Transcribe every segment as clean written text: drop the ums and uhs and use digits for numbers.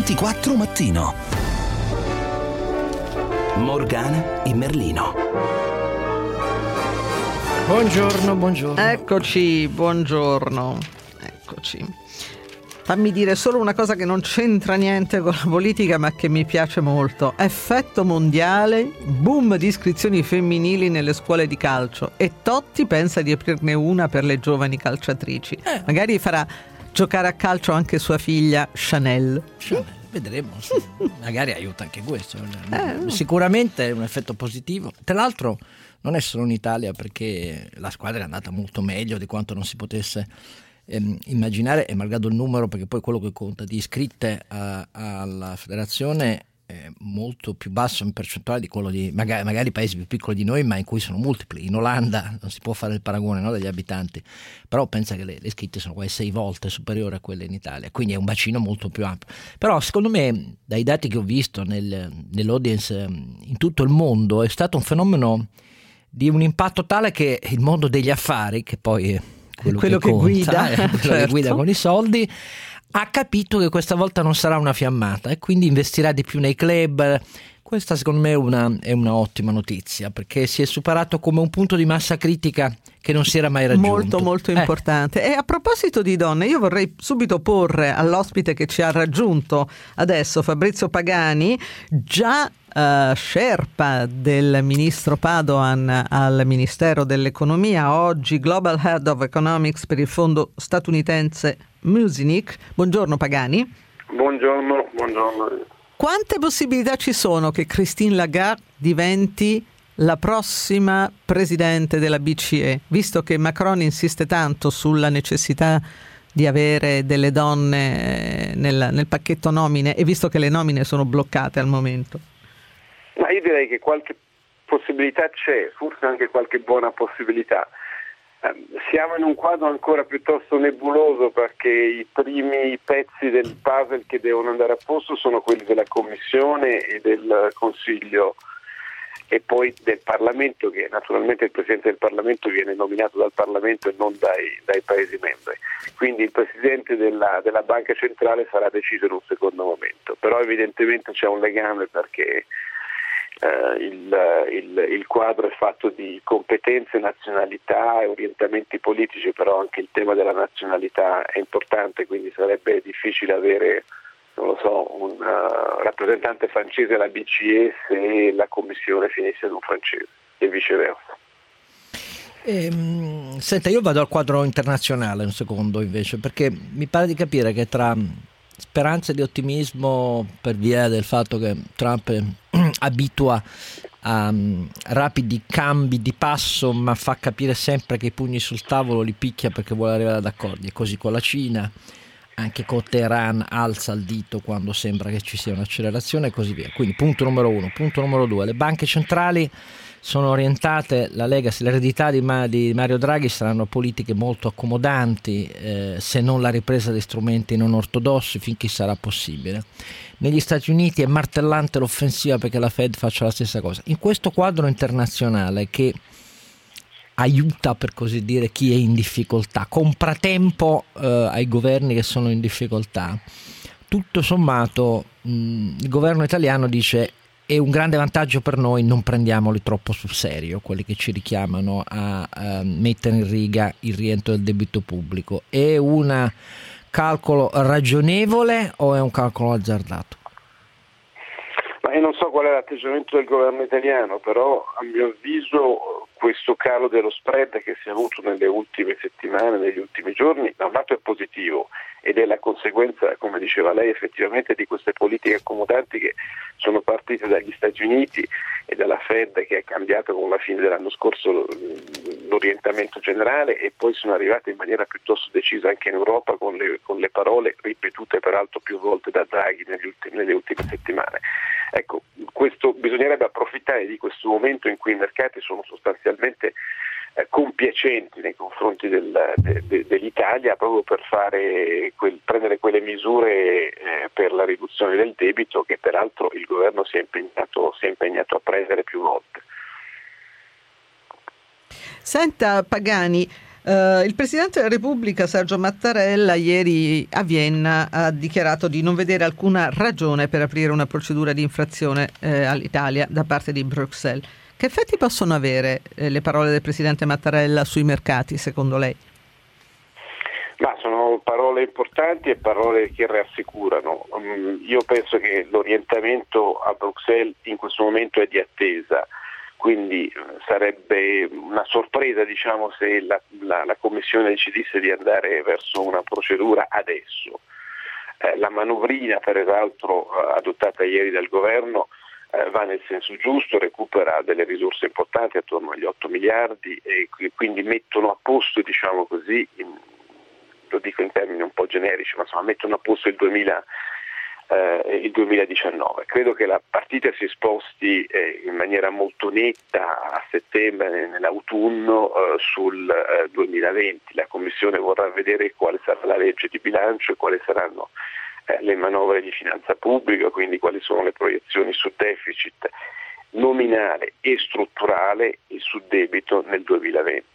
24 mattino. Morgana e Merlino. Buongiorno. Eccoci. Fammi dire solo una cosa che non c'entra niente con la politica, ma che mi piace molto. Effetto mondiale, boom di iscrizioni femminili nelle scuole di calcio, e Totti pensa di aprirne una per le giovani calciatrici. Magari farà giocare a calcio anche sua figlia Chanel. Vedremo, sì. Magari aiuta anche questo. Sicuramente è un effetto positivo. Tra l'altro non è solo in Italia, perché la squadra è andata molto meglio di quanto non si potesse immaginare, e malgrado il numero, perché poi quello che conta di iscritte alla federazione è molto più basso in percentuale di quello di magari paesi più piccoli di noi, ma in cui sono multipli. In Olanda non si può fare il paragone, no, degli abitanti, però pensa che le iscritte sono quasi 6 volte superiori a quelle in Italia, quindi è un bacino molto più ampio. Però secondo me, dai dati che ho visto nell'audience in tutto il mondo, è stato un fenomeno di un impatto tale che il mondo degli affari, che poi è quello che guida, che guida con i soldi, ha capito che questa volta non sarà una fiammata e quindi investirà di più nei club. Questa secondo me è una ottima notizia, perché si è superato come un punto di massa critica che non si era mai raggiunto. Molto importante. E a proposito di donne, io vorrei subito porre all'ospite che ci ha raggiunto adesso, Fabrizio Pagani, già Sherpa del ministro Padoan al Ministero dell'Economia, oggi Global Head of Economics per il fondo statunitense Muzinich. Buongiorno Pagani. Buongiorno. Quante possibilità ci sono che Christine Lagarde diventi la prossima presidente della BCE, visto che Macron insiste tanto sulla necessità di avere delle donne nel pacchetto nomine, e visto che le nomine sono bloccate al momento? Ma io direi che qualche possibilità c'è, forse anche qualche buona possibilità. Siamo in un quadro ancora piuttosto nebuloso, perché i primi pezzi del puzzle che devono andare a posto sono quelli della Commissione e del Consiglio, e poi del Parlamento, che naturalmente il Presidente del Parlamento viene nominato dal Parlamento e non dai Paesi membri. Quindi il Presidente della Banca Centrale sarà deciso in un secondo momento, però evidentemente c'è un legame, perché il quadro è fatto di competenze, nazionalità e orientamenti politici, però anche il tema della nazionalità è importante, quindi sarebbe difficile avere, non lo so, un rappresentante francese alla BCE se la Commissione finisse in un francese e viceversa. Senta, io vado al quadro internazionale un secondo invece, perché mi pare di capire che tra speranze di ottimismo per via del fatto che Trump abitua a rapidi cambi di passo, ma fa capire sempre che i pugni sul tavolo li picchia perché vuole arrivare ad accordi, e così con la Cina, anche con Teheran alza il dito quando sembra che ci sia un'accelerazione, e così via. Quindi punto numero 1. Punto numero 2, le banche centrali sono orientate, la legacy, l'eredità di Mario Draghi saranno politiche molto accomodanti, se non la ripresa di strumenti non ortodossi finché sarà possibile. Negli Stati Uniti è martellante l'offensiva perché la Fed faccia la stessa cosa. In questo quadro internazionale che aiuta, per così dire, chi è in difficoltà, compra tempo ai governi che sono in difficoltà, tutto sommato il governo italiano dice: è un grande vantaggio per noi, non prendiamoli troppo sul serio quelli che ci richiamano a mettere in riga il rientro del debito pubblico. È un calcolo ragionevole o è un calcolo azzardato? Ma io non so qual è l'atteggiamento del governo italiano, però a mio avviso questo calo dello spread che si è avuto nelle ultime settimane, negli ultimi giorni, da un lato è positivo ed è la conseguenza, come diceva lei, effettivamente di queste politiche accomodanti che sono partite dagli Stati Uniti e dalla Fed, che ha cambiato con la fine dell'anno scorso l'orientamento generale, e poi sono arrivate in maniera piuttosto decisa anche in Europa con le parole ripetute peraltro più volte da Draghi nelle ultime settimane. Ecco, bisognerebbe approfittare di questo momento in cui i mercati sono sostanzialmente compiacenti nei confronti dell'Italia, proprio per prendere quelle misure per la riduzione del debito che peraltro il governo si è impegnato a prendere più volte. Senta Pagani, Il Presidente della Repubblica Sergio Mattarella ieri a Vienna ha dichiarato di non vedere alcuna ragione per aprire una procedura di infrazione all'Italia da parte di Bruxelles. Che effetti possono avere le parole del Presidente Mattarella sui mercati, secondo lei? Ma sono parole importanti e parole che rassicurano. Io penso che l'orientamento a Bruxelles in questo momento è di attesa. Quindi sarebbe una sorpresa, diciamo, se la Commissione decidesse di andare verso una procedura adesso. La manovrina, peraltro, adottata ieri dal Governo va nel senso giusto, recupera delle risorse importanti attorno agli 8 miliardi e quindi mettono a posto, diciamo così, lo dico in termini un po' generici, ma insomma mettono a posto il 2019. Credo che la partita si sposti in maniera molto netta a settembre, nell'autunno, sul 2020. La Commissione vorrà vedere quale sarà la legge di bilancio e quali saranno le manovre di finanza pubblica, quindi quali sono le proiezioni su deficit nominale e strutturale e su debito nel 2020.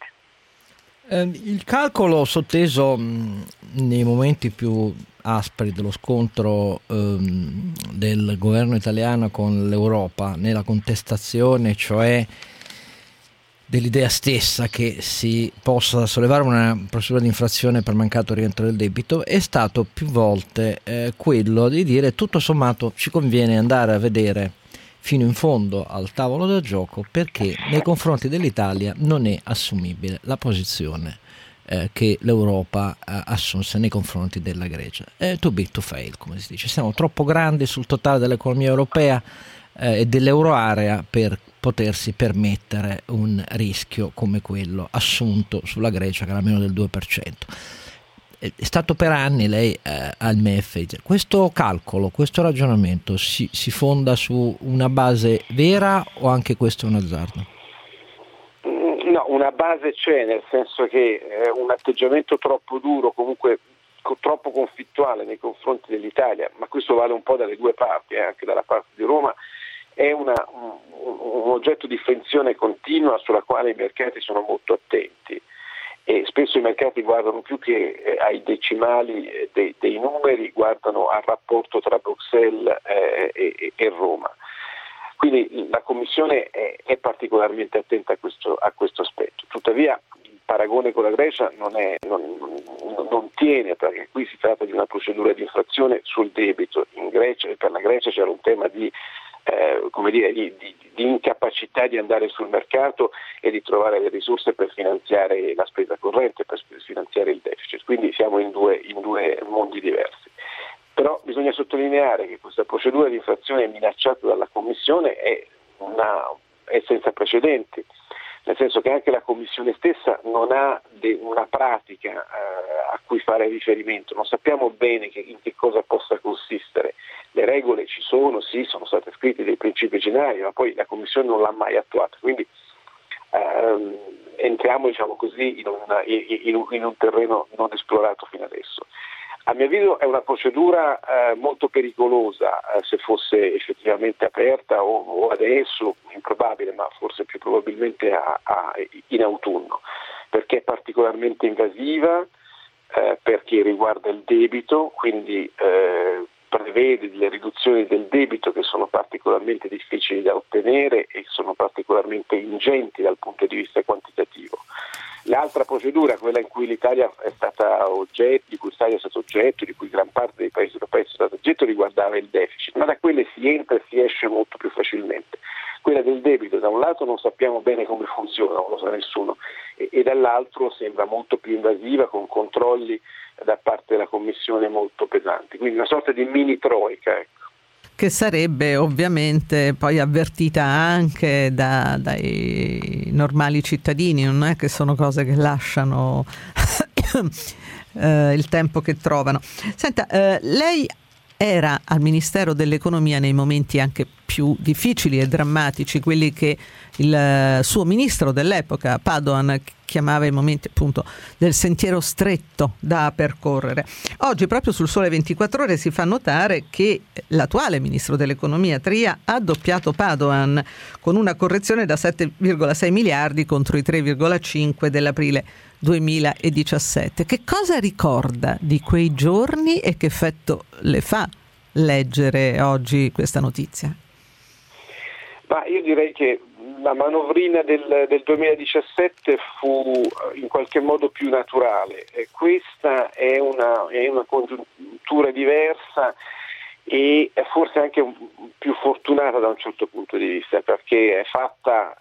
Il calcolo sotteso nei momenti più aspri dello scontro del governo italiano con l'Europa, nella contestazione, cioè dell'idea stessa che si possa sollevare una procedura di infrazione per mancato rientro del debito, è stato più volte quello di dire tutto sommato ci conviene andare a vedere fino in fondo al tavolo da gioco, perché nei confronti dell'Italia non è assumibile la posizione che l'Europa assunse nei confronti della Grecia. Too big to fail, come si dice. Siamo troppo grandi sul totale dell'economia europea e dell'euroarea per potersi permettere un rischio come quello assunto sulla Grecia, che era meno del 2%. È stato per anni lei al MEF. Questo calcolo, questo ragionamento si fonda su una base vera o anche questo è un azzardo? No, una base c'è, nel senso che un atteggiamento troppo duro, comunque troppo conflittuale nei confronti dell'Italia, ma questo vale un po' dalle due parti, anche dalla parte di Roma, è un oggetto di frizione continua sulla quale i mercati sono molto attenti. E spesso i mercati guardano più che ai decimali dei numeri, guardano al rapporto tra Bruxelles e Roma. Quindi la Commissione è particolarmente attenta a questo aspetto. Tuttavia il paragone con la Grecia non tiene, perché qui si tratta di una procedura di infrazione sul debito. In Grecia, e per la Grecia c'era un tema di incapacità di andare sul mercato e di trovare le risorse per finanziare la spesa corrente, per finanziare il deficit. Quindi siamo in due mondi diversi. Però bisogna sottolineare che questa procedura di infrazione minacciata dalla Commissione è senza precedenti, nel senso che anche la Commissione stessa non ha una pratica a cui fare riferimento, non sappiamo bene in che cosa possa consistere. Le regole ci sono, sì, sono state scritte dei principi generali, ma poi la Commissione non l'ha mai attuata, quindi entriamo, diciamo così, in un terreno non esplorato fino adesso. A mio avviso è una procedura molto pericolosa se fosse effettivamente aperta o adesso, improbabile, ma forse più probabilmente in autunno, perché è particolarmente invasiva, perché riguarda il debito, quindi prevede delle riduzioni del debito che sono particolarmente difficili da ottenere e sono particolarmente ingenti dal punto di vista quantitativo. L'altra procedura, quella in cui l'Italia è stata oggetto, di cui l'Italia è stato oggetto, di cui gran parte dei paesi europei è stato oggetto, riguardava il deficit, ma da quelle si entra e si esce molto più facilmente. Quella del debito, da un lato non sappiamo bene come funziona, non lo sa nessuno, e dall'altro sembra molto più invasiva, con controlli da parte della Commissione molto pesanti, quindi una sorta di mini troica, ecco. Che sarebbe ovviamente poi avvertita anche dai normali cittadini, non è che sono cose che lasciano il tempo che trovano. Senta, lei era al Ministero dell'Economia nei momenti anche più difficili e drammatici, quelli che il suo ministro dell'epoca, Padoan, chiamava i momenti appunto del sentiero stretto da percorrere. Oggi proprio sul Sole 24 Ore si fa notare che l'attuale ministro dell'Economia Tria ha doppiato Padoan con una correzione da 7,6 miliardi contro i 3,5 dell'aprile 2017. Che cosa ricorda di quei giorni e che effetto le fa leggere oggi questa notizia? Ma io direi che la manovrina del 2017 fu in qualche modo più naturale. Questa è una congiuntura diversa e forse anche più fortunata da un certo punto di vista, perché è fatta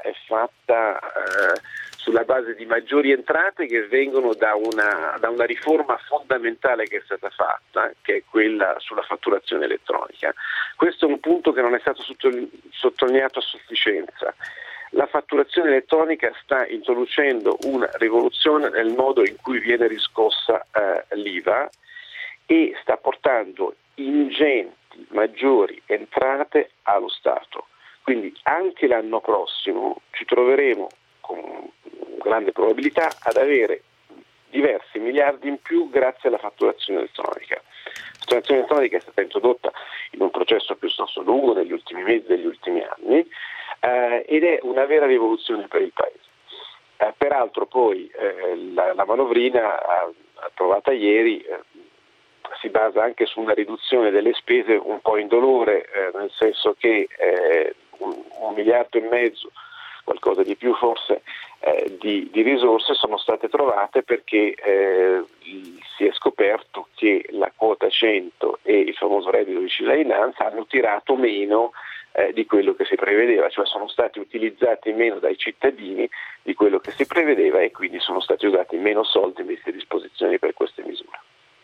sulla base di maggiori entrate che vengono da una riforma fondamentale che è stata fatta, che è quella sulla fatturazione elettronica. Questo è un punto che non è stato sottolineato a sufficienza. La fatturazione elettronica sta introducendo una rivoluzione nel modo in cui viene riscossa l'IVA e sta portando ingenti maggiori entrate allo Stato. Quindi anche l'anno prossimo ci troveremo con grande probabilità ad avere diversi miliardi in più grazie alla fatturazione elettronica. La fatturazione elettronica è stata introdotta in un processo piuttosto lungo negli ultimi mesi, negli ultimi anni, ed è una vera rivoluzione per il Paese. Peraltro poi la manovrina approvata ieri si basa anche su una riduzione delle spese un po' indolore, nel senso che 1,5 miliardi, qualcosa di più forse, di risorse sono state trovate perché si è scoperto che la quota 100 e il famoso reddito di cittadinanza hanno tirato meno di quello che si prevedeva, cioè sono stati utilizzati meno dai cittadini di quello che si prevedeva e quindi sono stati usati meno soldi messi a disposizione per queste misure.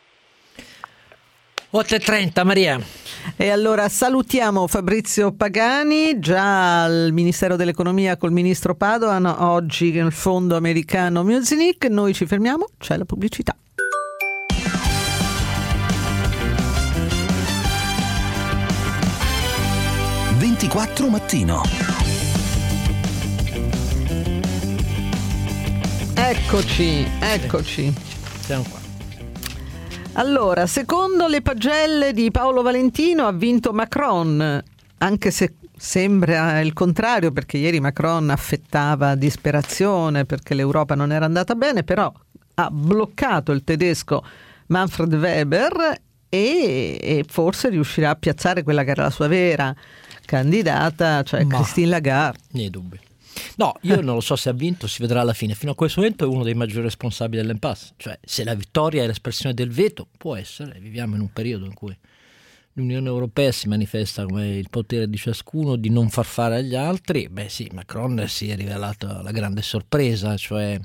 8:30, Maria. E allora salutiamo Fabrizio Pagani, già al Ministero dell'Economia col ministro Padoan, oggi nel fondo americano Muzinich. Noi ci fermiamo, c'è la pubblicità. Ventiquattro Mattino. Eccoci. Siamo qua. Allora, secondo le pagelle di Paolo Valentino ha vinto Macron, anche se sembra il contrario, perché ieri Macron affettava disperazione perché l'Europa non era andata bene, però ha bloccato il tedesco Manfred Weber e forse riuscirà a piazzare quella che era la sua vera candidata, cioè Christine Lagarde. Nei dubbi. No, io non lo so se ha vinto, si vedrà alla fine. Fino a questo momento è uno dei maggiori responsabili dell'impasse. Cioè, se la vittoria è l'espressione del veto, può essere. Viviamo in un periodo in cui l'Unione Europea si manifesta come il potere di ciascuno di non far fare agli altri. Beh sì, Macron si è rivelato la grande sorpresa, cioè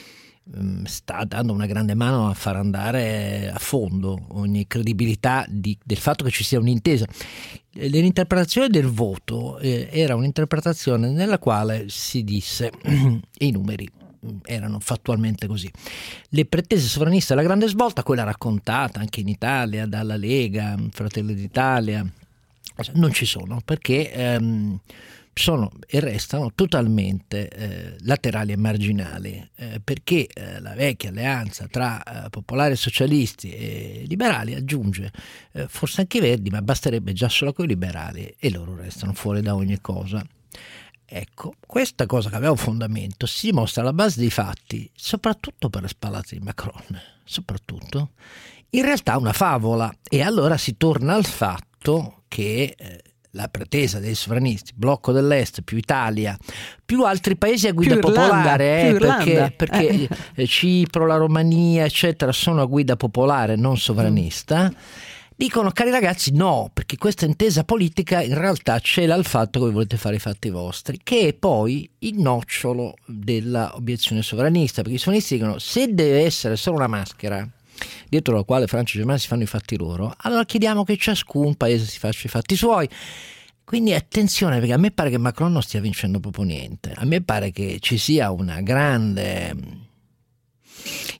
sta dando una grande mano a far andare a fondo ogni credibilità del fatto che ci sia un'intesa. L'interpretazione del voto era un'interpretazione nella quale si disse e i numeri erano fattualmente così: le pretese sovraniste alla grande svolta, quella raccontata anche in Italia dalla Lega, Fratelli d'Italia, non ci sono, perché sono e restano totalmente laterali e marginali, perché la vecchia alleanza tra popolari, socialisti e liberali aggiunge forse anche i Verdi, ma basterebbe già solo con i liberali e loro restano fuori da ogni cosa. Ecco, questa cosa che aveva un fondamento si mostra alla base dei fatti, soprattutto per le spallate di Macron, soprattutto in realtà una favola, e allora si torna al fatto che la pretesa dei sovranisti, blocco dell'Est più Italia più altri paesi a guida popolare, perché Cipro, la Romania eccetera sono a guida popolare, non sovranista, dicono: cari ragazzi, no, perché questa intesa politica in realtà cela il fatto che voi volete fare i fatti vostri, che è poi il nocciolo della obiezione sovranista, perché i sovranisti dicono: se deve essere solo una maschera dietro la quale Francia e Germania si fanno i fatti loro, allora chiediamo che ciascun paese si faccia i fatti suoi. Quindi attenzione, perché a me pare che Macron non stia vincendo proprio niente. A me pare che ci sia una grande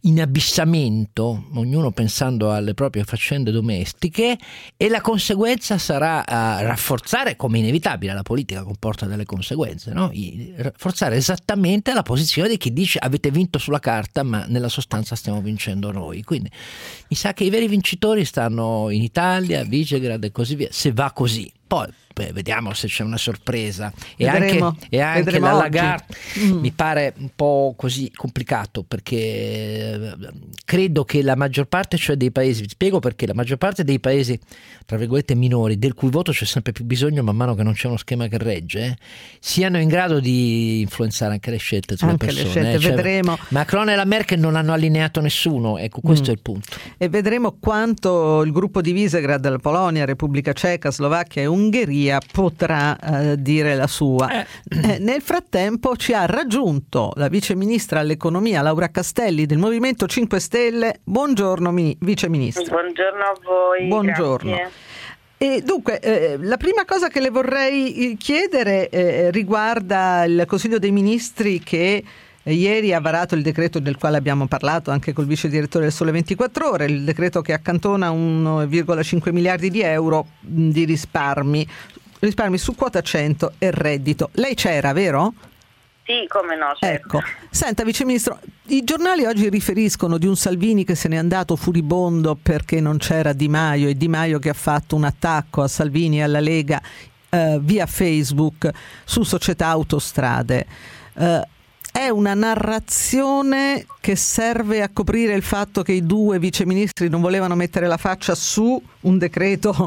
inabissamento, ognuno pensando alle proprie faccende domestiche, e la conseguenza sarà rafforzare, come inevitabile, la politica comporta delle conseguenze, no? Rafforzare esattamente la posizione di chi dice avete vinto sulla carta ma nella sostanza stiamo vincendo noi. Quindi mi sa che i veri vincitori stanno in Italia, Visegrad e così via, se va così. Poi vediamo se c'è una sorpresa. E anche la Lagarde mi pare un po' così complicato, perché credo che la maggior parte, cioè dei paesi, vi spiego perché, la maggior parte dei paesi tra virgolette minori, del cui voto c'è sempre più bisogno man mano che non c'è uno schema che regge, siano in grado di influenzare anche le scelte sulle anche persone. Le scelte, cioè, vedremo. Macron e la Merkel non hanno allineato nessuno, ecco, questo è il punto. E vedremo quanto il gruppo di Visegrad, la Polonia, Repubblica Ceca, Slovacchia e Ungheria potrà dire la sua. Nel frattempo ci ha raggiunto la vice ministra all'economia Laura Castelli del Movimento 5 Stelle. Buongiorno vice ministra. Buongiorno a voi. Buongiorno. Grazie. E dunque, la prima cosa che le vorrei chiedere riguarda il Consiglio dei Ministri che ieri ha varato il decreto del quale abbiamo parlato anche col vice direttore del Sole 24 Ore, il decreto che accantona 1,5 miliardi di euro di risparmi su quota 100 e reddito. Lei c'era, vero? Sì, come no, certo. Ecco, senta Vice Ministro, i giornali oggi riferiscono di un Salvini che se n'è andato furibondo perché non c'era Di Maio, e Di Maio che ha fatto un attacco a Salvini e alla Lega via Facebook su Società Autostrade. È una narrazione che serve a coprire il fatto che i due viceministri non volevano mettere la faccia su un decreto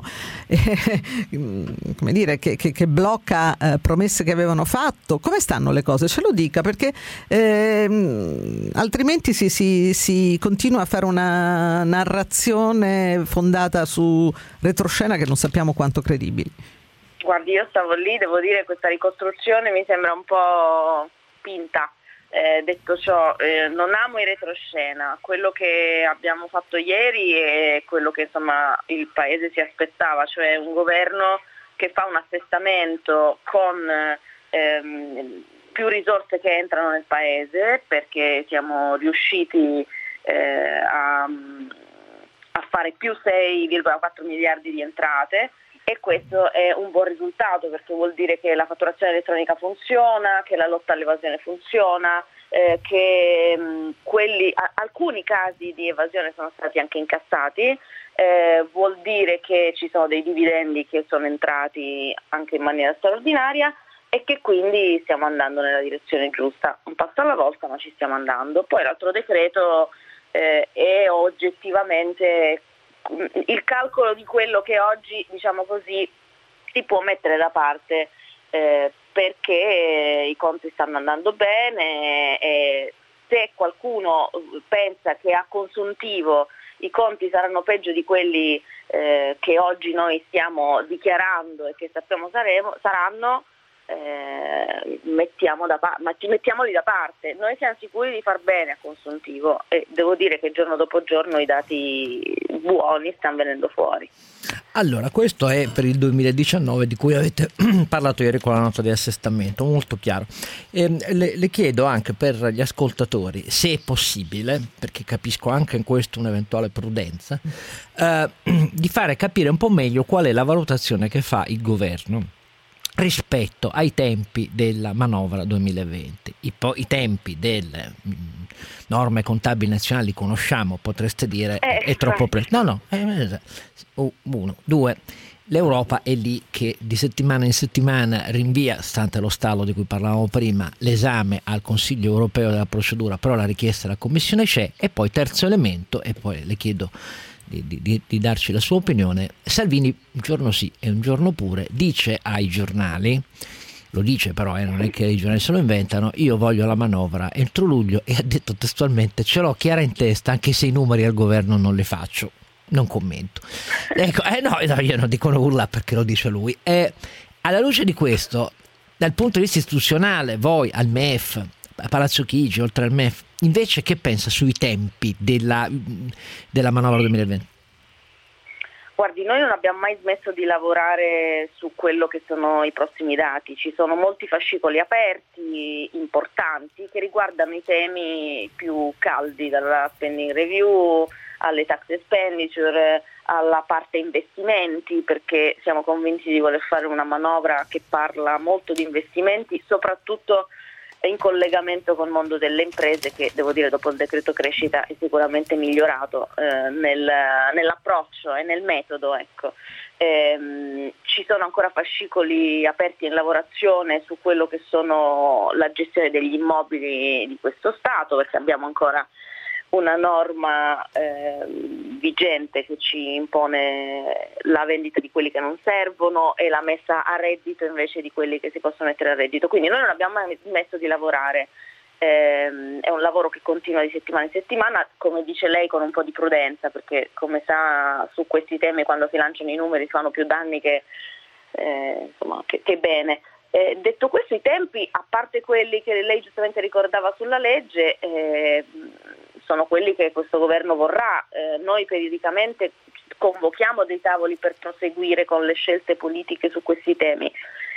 come dire, che blocca promesse che avevano fatto. Come stanno le cose? Ce lo dica, perché altrimenti si continua a fare una narrazione fondata su retroscena che non sappiamo quanto credibili. Guardi, io stavo lì, devo dire, questa ricostruzione mi sembra un po' spinta. Detto ciò, non amo in retroscena. Quello che abbiamo fatto ieri è quello che insomma il Paese si aspettava, cioè un governo che fa un assestamento con più risorse che entrano nel Paese, perché siamo riusciti a fare più 6,4 miliardi di entrate. E questo è un buon risultato, perché vuol dire che la fatturazione elettronica funziona, che la lotta all'evasione funziona, che alcuni casi di evasione sono stati anche incassati, vuol dire che ci sono dei dividendi che sono entrati anche in maniera straordinaria e che quindi stiamo andando nella direzione giusta, un passo alla volta, ma ci stiamo andando. Poi l'altro decreto è oggettivamente il calcolo di quello che oggi, diciamo così, si può mettere da parte perché i conti stanno andando bene, e se qualcuno pensa che a consuntivo i conti saranno peggio di quelli che oggi noi stiamo dichiarando e che sappiamo saranno, mettiamoli da parte. Noi siamo sicuri di far bene a consuntivo e devo dire che giorno dopo giorno i dati buoni stanno venendo fuori. Allora, questo è per il 2019 di cui avete parlato ieri con la nota di assestamento, molto chiaro. Le chiedo anche per gli ascoltatori, se è possibile, perché capisco anche in questo un'eventuale prudenza, di fare capire un po' meglio qual è la valutazione che fa il governo rispetto ai tempi della manovra 2020. I tempi delle norme contabili nazionali conosciamo, potreste dire è troppo presto. No, uno, due, l'Europa è lì che di settimana in settimana rinvia, stante lo stallo di cui parlavamo prima, l'esame al Consiglio europeo della procedura, però la richiesta della Commissione c'è. E poi terzo elemento, e poi le chiedo di darci la sua opinione, Salvini un giorno sì e un giorno pure dice ai giornali, lo dice però non è che i giornali se lo inventano, io voglio la manovra entro luglio, e ha detto testualmente ce l'ho chiara in testa anche se i numeri al governo non le faccio, non commento. Ecco, no, io non dico nulla perché lo dice lui. Alla luce di questo, dal punto di vista istituzionale, voi al MEF, a Palazzo Chigi, oltre al MEF, invece che pensa sui tempi della manovra 2020? Guardi, noi non abbiamo mai smesso di lavorare su quello che sono i prossimi dati. Ci sono molti fascicoli aperti, importanti, che riguardano i temi più caldi, dalla spending review alle tax expenditure, alla parte investimenti, perché siamo convinti di voler fare una manovra che parla molto di investimenti, soprattutto in collegamento col mondo delle imprese, che devo dire dopo il decreto crescita è sicuramente migliorato nell'approccio e nel metodo, ecco. Ci sono ancora fascicoli aperti in lavorazione su quello che sono la gestione degli immobili di questo Stato, perché abbiamo ancora una norma vigente che ci impone la vendita di quelli che non servono e la messa a reddito invece di quelli che si possono mettere a reddito. Quindi noi non abbiamo mai smesso di lavorare, è un lavoro che continua di settimana in settimana, come dice lei, con un po' di prudenza, perché come sa su questi temi quando si lanciano i numeri si fanno più danni che bene. Detto questo, i tempi, a parte quelli che lei giustamente ricordava sulla legge, sono quelli che questo governo vorrà. Noi periodicamente convochiamo dei tavoli per proseguire con le scelte politiche su questi temi.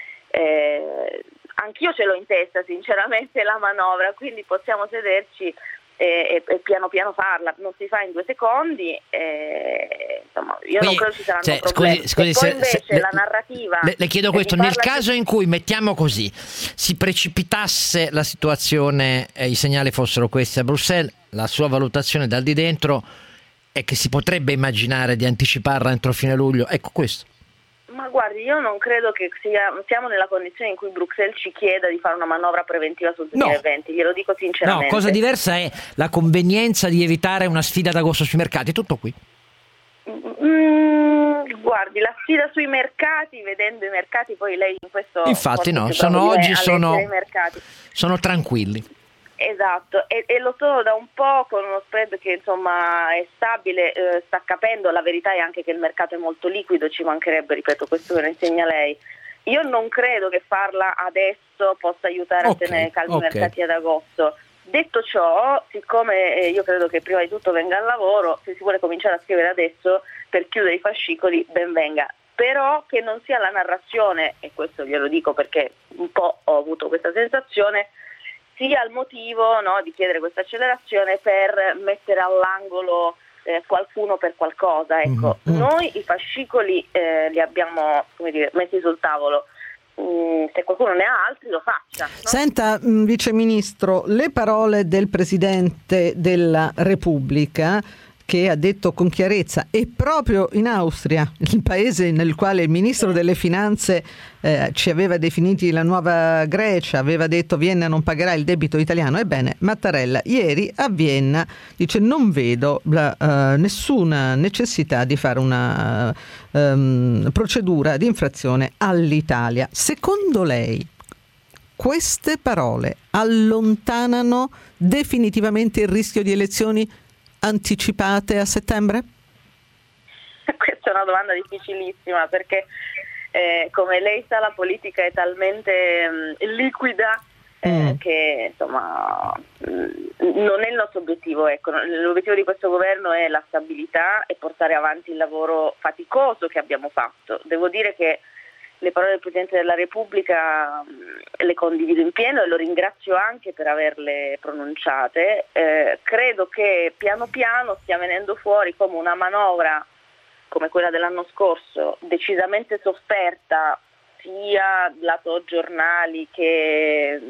Anch'io ce l'ho in testa sinceramente la manovra, quindi possiamo sederci e piano piano farla. Non si fa in 2 secondi, insomma, io non credo ci saranno problemi. Scusi, poi invece la narrativa, le chiedo questo, nel caso in cui, mettiamo così, si precipitasse la situazione e i segnali fossero questi a Bruxelles, la sua valutazione dal di dentro è che si potrebbe immaginare di anticiparla entro fine luglio, ecco questo. Ma guardi, io non credo che siamo nella condizione in cui Bruxelles ci chieda di fare una manovra preventiva sul 2020, glielo dico sinceramente. No, cosa diversa è la convenienza di evitare una sfida d'agosto sui mercati, tutto qui. Guardi, la sfida sui mercati, vedendo i mercati, poi lei in questo... Infatti no, sono tranquilli. Esatto, e lo sono da un po' con uno spread che insomma è stabile, sta capendo, la verità è anche che il mercato è molto liquido, ci mancherebbe, ripeto, questo me lo insegna lei. Io non credo che farla adesso possa aiutare a tenere calmi i mercati ad agosto. Detto ciò, siccome io credo che prima di tutto venga al lavoro, se si vuole cominciare a scrivere adesso per chiudere i fascicoli, ben venga. Però che non sia la narrazione, e questo glielo dico perché un po' ho avuto questa sensazione, sia il motivo, no, di chiedere questa accelerazione per mettere all'angolo qualcuno per qualcosa. Ecco, noi i fascicoli li abbiamo, messi sul tavolo. Se qualcuno ne ha altri lo faccia, no? Senta, Vice Ministro, le parole del Presidente della Repubblica, che ha detto con chiarezza, e proprio in Austria, il paese nel quale il Ministro delle Finanze ci aveva definiti la nuova Grecia, aveva detto Vienna non pagherà il debito italiano. Ebbene, Mattarella ieri a Vienna dice non vedo nessuna necessità di fare una procedura di infrazione all'Italia. Secondo lei queste parole allontanano definitivamente il rischio di elezioni anticipate a settembre? Questa è una domanda difficilissima, perché come lei sa la politica è talmente liquida che insomma non è il nostro obiettivo. Ecco, l'obiettivo di questo governo è la stabilità e portare avanti il lavoro faticoso che abbiamo fatto. Devo dire che le parole del Presidente della Repubblica le condivido in pieno e lo ringrazio anche per averle pronunciate. Credo che piano piano stia venendo fuori come una manovra, come quella dell'anno scorso, decisamente sofferta sia lato giornali che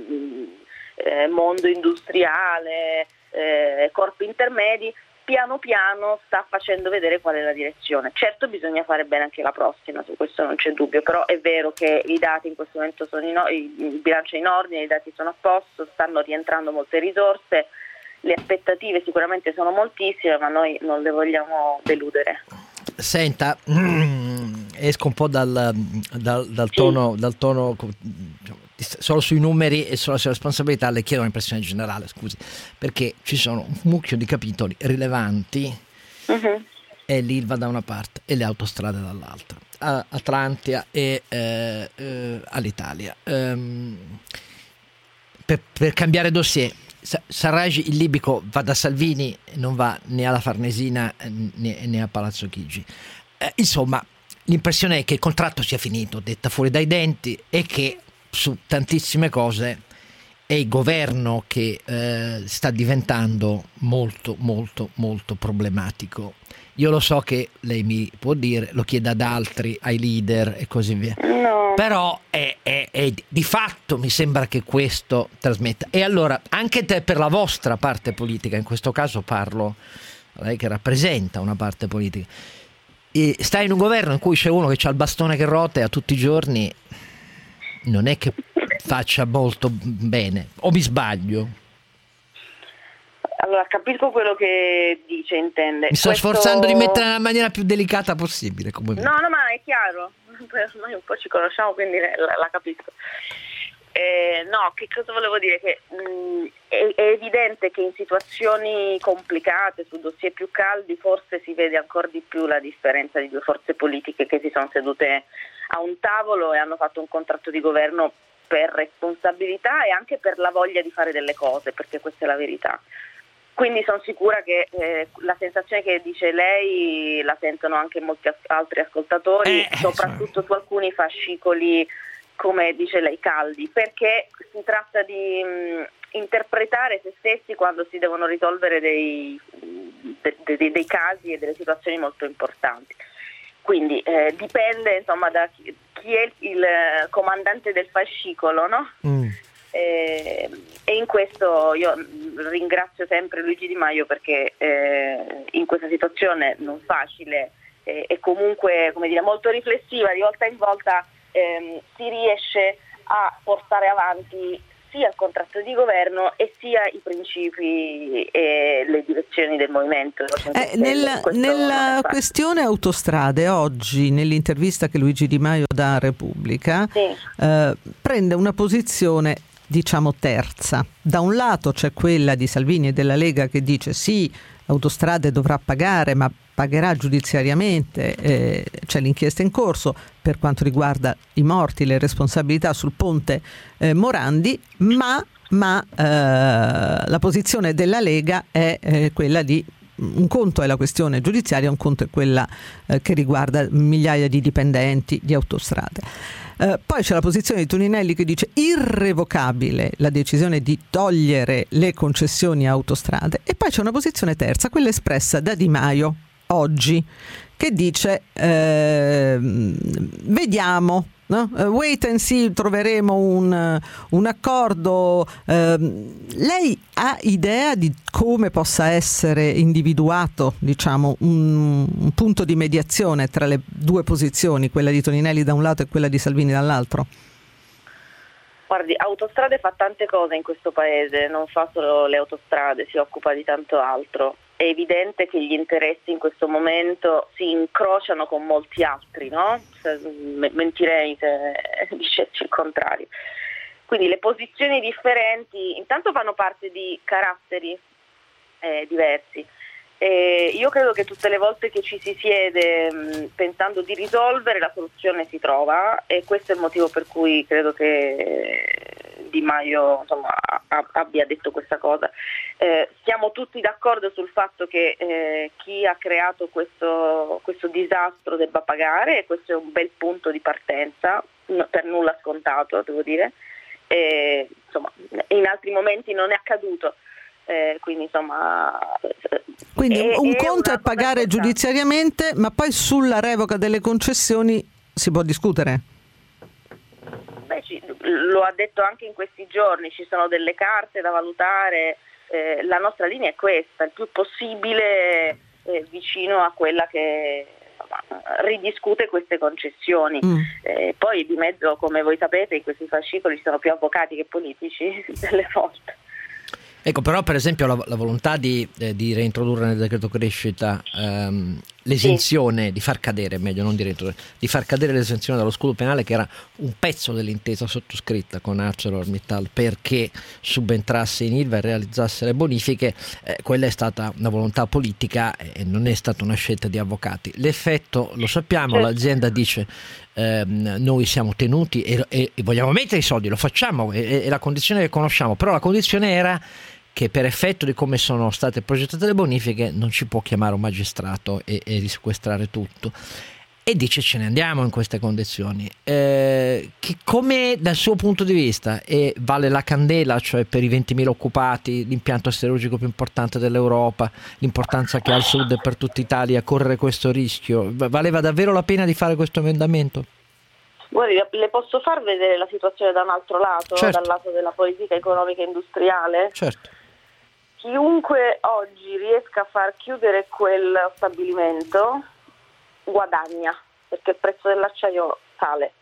mondo industriale, corpi intermedi. Piano piano sta facendo vedere qual è la direzione. Certo, bisogna fare bene anche la prossima, su questo non c'è dubbio, però è vero che i dati in questo momento sono il bilancio è in ordine, i dati sono a posto, stanno rientrando molte risorse, le aspettative sicuramente sono moltissime, ma noi non le vogliamo deludere. Senta, esco un po' dal tono, solo sui numeri e sulla sua responsabilità. Le chiedo un'impressione generale, scusi, perché ci sono un mucchio di capitoli rilevanti e l'Ilva da una parte e le autostrade dall'altra, Atlantia e all'Italia. Per cambiare dossier, Sarraj, il libico, va da Salvini, non va né alla Farnesina né a Palazzo Chigi. insomma, l'impressione è che il contratto sia finito, detta fuori dai denti, e che su tantissime cose è il governo che sta diventando molto molto molto problematico. Io lo so che lei mi può dire, lo chiede ad altri, ai leader e così via, No. però è di fatto mi sembra che questo trasmetta. E allora anche te, per la vostra parte politica, in questo caso parlo a lei che rappresenta una parte politica, e stai in un governo in cui c'è uno che ha il bastone che rotea tutti i giorni, non è che faccia molto bene, o mi sbaglio? Allora, capisco quello che dice, intende. Mi sto sforzando di mettere nella maniera più delicata possibile. No, ma è chiaro, noi un po' ci conosciamo, quindi la capisco. No, che cosa volevo dire? Che è evidente che in situazioni complicate, su dossier più caldi, forse si vede ancora di più la differenza di due forze politiche che si sono sedute a un tavolo e hanno fatto un contratto di governo per responsabilità e anche per la voglia di fare delle cose, perché questa è la verità. Quindi sono sicura che la sensazione che dice lei la sentono anche molti altri ascoltatori, soprattutto su alcuni fascicoli, come dice lei, caldi, perché si tratta di interpretare se stessi quando si devono risolvere dei casi e delle situazioni molto importanti. Quindi dipende, insomma, da chi è il comandante del fascicolo, no? E in questo io ringrazio sempre Luigi Di Maio, perché in questa situazione non facile e comunque, come dire, molto riflessiva, di volta in volta si riesce a portare avanti sia il contratto di governo e sia i principi e le direzioni del movimento. Nella questione autostrade, oggi nell'intervista che Luigi Di Maio dà a Repubblica, sì, prende una posizione, diciamo, terza. Da un lato c'è quella di Salvini e della Lega che dice sì, Autostrade dovrà pagare, ma pagherà giudiziariamente, c'è l'inchiesta in corso per quanto riguarda i morti, le responsabilità sul ponte Morandi, ma la posizione della Lega è quella di un conto è la questione giudiziaria, un conto è quella che riguarda migliaia di dipendenti di Autostrade. Poi c'è la posizione di Toninelli che dice irrevocabile la decisione di togliere le concessioni a Autostrade, e poi c'è una posizione terza, quella espressa da Di Maio oggi, che dice vediamo, no? Wait and see, troveremo un accordo. Lei ha idea di come possa essere individuato, diciamo, un punto di mediazione tra le due posizioni, quella di Toninelli da un lato e quella di Salvini dall'altro? Guardi, Autostrade fa tante cose in questo paese, non fa solo le autostrade, si occupa di tanto altro. È evidente che gli interessi in questo momento si incrociano con molti altri, no? Mentirei se dicessi il contrario. Quindi le posizioni differenti intanto fanno parte di caratteri diversi. Io credo che tutte le volte che ci si siede pensando di risolvere, la soluzione si trova, e questo è il motivo per cui credo che Di Maio, insomma, abbia detto questa cosa. Siamo tutti d'accordo sul fatto che chi ha creato questo disastro debba pagare, e questo è un bel punto di partenza, per nulla scontato, devo dire. Insomma, in altri momenti non è accaduto. Quindi insomma, un conto è pagare giudiziariamente, ma poi sulla revoca delle concessioni si può discutere. Beh, lo ha detto anche in questi giorni, ci sono delle carte da valutare, la nostra linea è questa, il più possibile vicino a quella che ridiscute queste concessioni. Poi di mezzo, come voi sapete, in questi fascicoli ci sono più avvocati che politici delle volte. Ecco, però per esempio la volontà di reintrodurre nel decreto crescita l'esenzione, sì, di far cadere, meglio non di reintrodurre, di far cadere l'esenzione dallo scudo penale, che era un pezzo dell'intesa sottoscritta con ArcelorMittal perché subentrasse in Ilva e realizzasse le bonifiche, quella è stata una volontà politica e non è stata una scelta di avvocati. L'effetto lo sappiamo, l'azienda dice noi siamo tenuti e vogliamo mettere i soldi, lo facciamo, è la condizione che conosciamo, però la condizione era che per effetto di come sono state progettate le bonifiche non ci può chiamare un magistrato e risequestrare tutto, e dice ce ne andiamo in queste condizioni. Come dal suo punto di vista vale la candela, cioè per i 20.000 occupati, l'impianto siderurgico più importante dell'Europa, l'importanza che ha il Sud e per tutta Italia, correre questo rischio? Valeva davvero la pena di fare questo emendamento? Guardi, le posso far vedere la situazione da un altro lato, certo, dal lato della politica economica e industriale? Certo. Chiunque oggi riesca a far chiudere quel stabilimento guadagna, perché il prezzo dell'acciaio sale.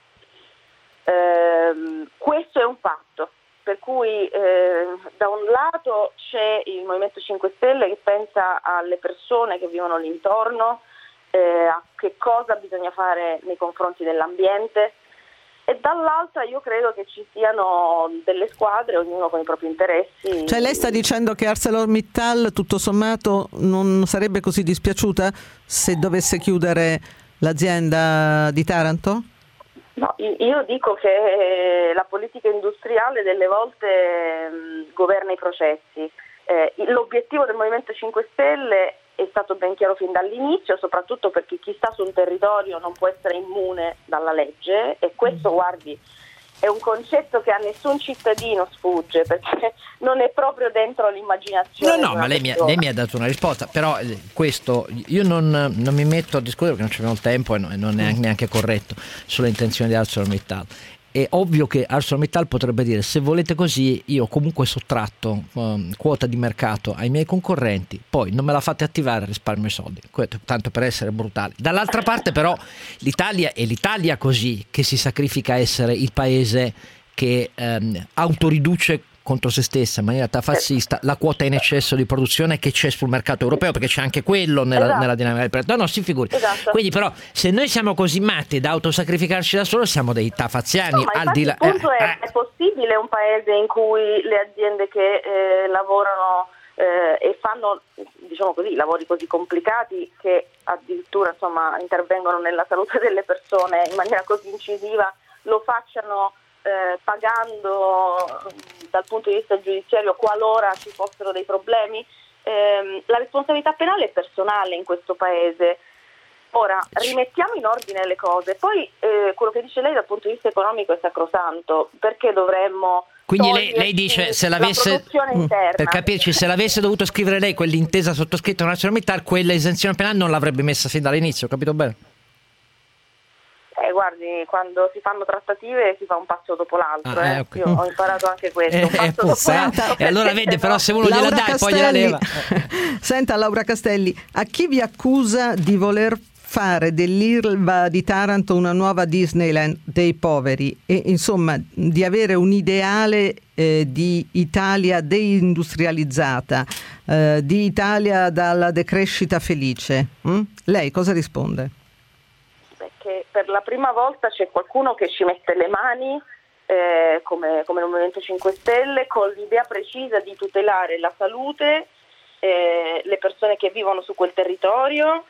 Questo è un fatto, per cui da un lato c'è il Movimento 5 Stelle che pensa alle persone che vivono lì intorno, a che cosa bisogna fare nei confronti dell'ambiente, e dall'altra io credo che ci siano delle squadre, ognuno con i propri interessi. Cioè lei sta dicendo che ArcelorMittal tutto sommato non sarebbe così dispiaciuta se dovesse chiudere l'azienda di Taranto? No, io dico che la politica industriale delle volte governa i processi. L'obiettivo del Movimento 5 Stelle è stato ben chiaro fin dall'inizio, soprattutto perché chi sta su un territorio non può essere immune dalla legge, e questo, guardi, è un concetto che a nessun cittadino sfugge, perché non è proprio dentro l'immaginazione. No, ma lei mi ha dato una risposta, però questo io non mi metto a discutere perché non c'è il tempo e non è neanche corretto sulle intenzioni di ArcelorMittal. È ovvio che ArcelorMittal potrebbe dire: se volete così, io comunque sottratto quota di mercato ai miei concorrenti, poi non me la fate attivare, risparmio i soldi, tanto per essere brutali. Dall'altra parte però l'Italia è l'Italia così, che si sacrifica a essere il paese che autoriduce contro se stessa in maniera tafazzista la quota in eccesso di produzione che c'è sul mercato europeo, perché c'è anche quello nella dinamica del prezzo. No, si figuri. Esatto. Quindi però se noi siamo così matti da autosacrificarci da solo, siamo dei tafaziani. No, ma il punto è possibile un paese in cui le aziende che lavorano e fanno, diciamo così, lavori così complicati che addirittura intervengono nella salute delle persone in maniera così incisiva, lo facciano pagando dal punto di vista giudiziario qualora ci fossero dei problemi? La responsabilità penale è personale in questo paese. Ora rimettiamo in ordine le cose, poi quello che dice lei dal punto di vista economico è sacrosanto, perché dovremmo. Quindi lei dice, se l'avesse, per capirci, se l'avesse dovuto scrivere lei quell'intesa sottoscritta con ArcelorMittal, quella esenzione penale non l'avrebbe messa fin dall'inizio, capito bene? Guardi, quando si fanno trattative si fa un passo dopo l'altro. Okay. Io ho imparato anche questo. Un passo dopo l'altro. E allora vede, però se uno gliela dà e poi gliela leva. Senta, Laura Castelli, a chi vi accusa di voler fare dell'Ilva di Taranto una nuova Disneyland dei poveri e insomma di avere un ideale di Italia deindustrializzata, di Italia dalla decrescita felice? Lei cosa risponde? Che per la prima volta c'è qualcuno che ci mette le mani, come il Movimento 5 Stelle, con l'idea precisa di tutelare la salute, le persone che vivono su quel territorio,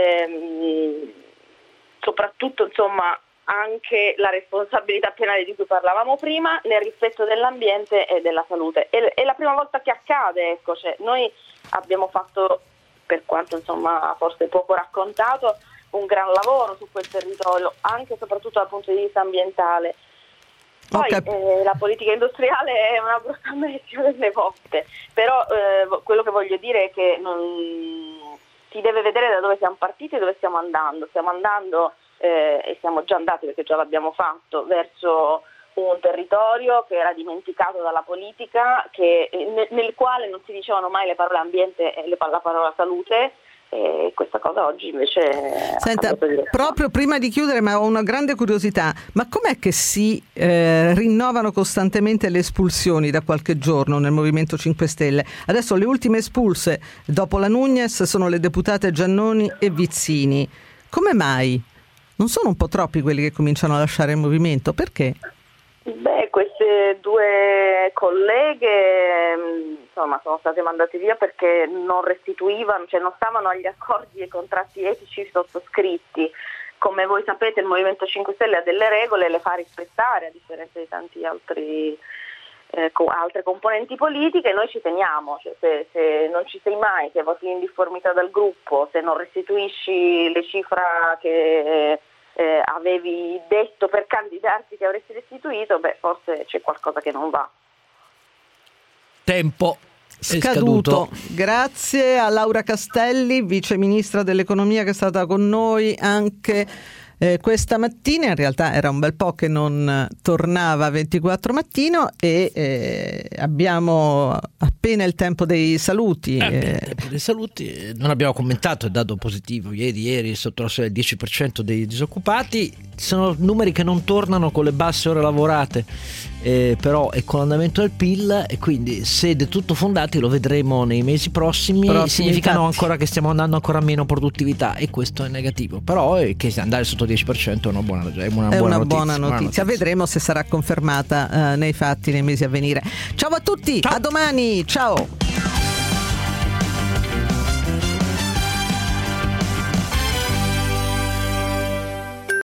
soprattutto anche la responsabilità penale di cui parlavamo prima, nel rispetto dell'ambiente e della salute. È la prima volta che accade, ecco, noi abbiamo fatto, per quanto forse poco raccontato, un gran lavoro su quel territorio, anche e soprattutto dal punto di vista ambientale. Poi la politica industriale è una brutta messia delle volte, però quello che voglio dire è che si deve vedere da dove siamo partiti e dove stiamo andando. Stiamo andando e siamo già andati, perché già l'abbiamo fatto, verso un territorio che era dimenticato dalla politica, nel quale non si dicevano mai le parole ambiente e la parola salute. E questa cosa oggi invece. Senta, proprio prima di chiudere, ma ho una grande curiosità, ma com'è che si rinnovano costantemente le espulsioni da qualche giorno nel Movimento 5 Stelle? Adesso le ultime espulse dopo la Nugnes sono le deputate Giannoni e Vizzini. Come mai? Non sono un po' troppi quelli che cominciano a lasciare il movimento? Perché? Queste due colleghe sono state mandate via perché non restituivano, non stavano agli accordi e ai contratti etici sottoscritti. Come voi sapete, il Movimento 5 Stelle ha delle regole e le fa rispettare, a differenza di tanti altri con altre componenti politiche. Noi ci teniamo, cioè se non ci sei mai, se voti in difformità dal gruppo, se non restituisci le cifre che avevi detto per candidarti che avresti restituito, forse c'è qualcosa che non va. Tempo scaduto. Grazie a Laura Castelli, vice ministra dell'economia, che è stata con noi anche questa mattina. In realtà era un bel po' che non tornava 24 mattino e abbiamo appena il tempo dei saluti. Dei saluti non abbiamo commentato il dato positivo ieri sotto la soglia del 10% dei disoccupati. Sono numeri che non tornano con le basse ore lavorate, però è con l'andamento del PIL, e quindi se del tutto fondati lo vedremo nei mesi prossimi. Significano ancora che stiamo andando ancora a meno produttività, e questo è negativo, però che andare sotto il 10% è una buona notizia. Vedremo se sarà confermata nei fatti nei mesi a venire. Ciao a tutti, ciao. A domani, ciao.